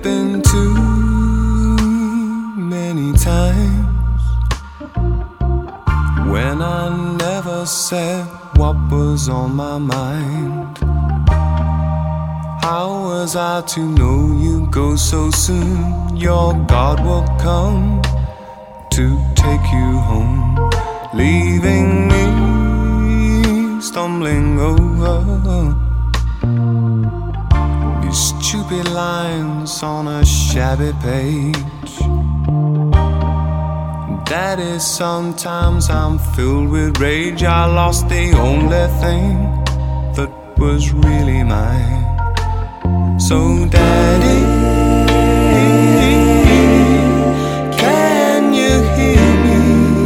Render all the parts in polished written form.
been too many times when I never said what was on my mind. How was I to know you'd go so soon? Your God will come to take you home, leaving me stumbling over these stupid lines on a shabby page. Daddy, sometimes I'm filled with rage. I lost the only thing that was really mine. So Daddy, can you hear me?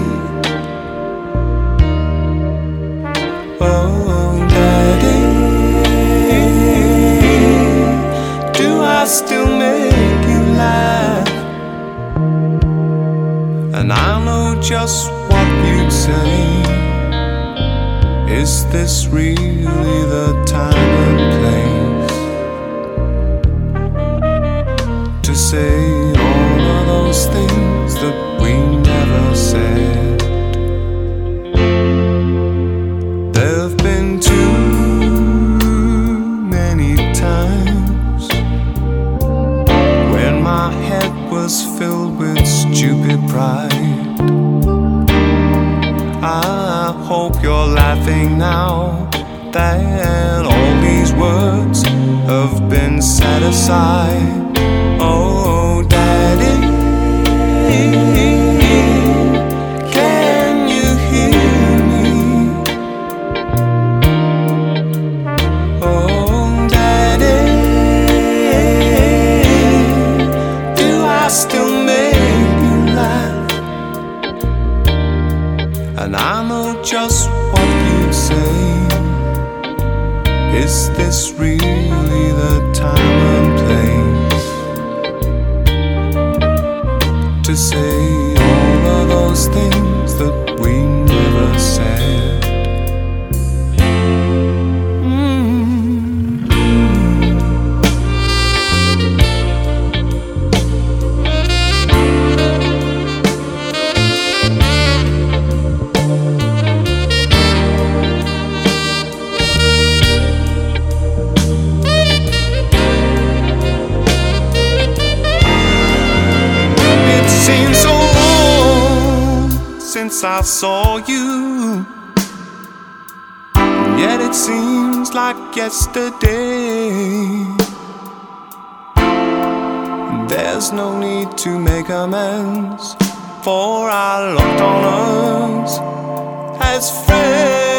Oh Daddy, do I still make you laugh? And I know just what you'd say. Is this really the time and place to say all of those things that we never said? There've been too many times when my head was filled with stupid pride. I hope you're laughing now that all these words have been set aside. Oh, Daddy, can you hear me? Oh, Daddy, do I still make you laugh? And I know just what you'd say. Is this really the time and place to say all of those things that we never said? Seems so long since I saw you, yet it seems like yesterday. There's no need to make amends, for I looked on us as friends.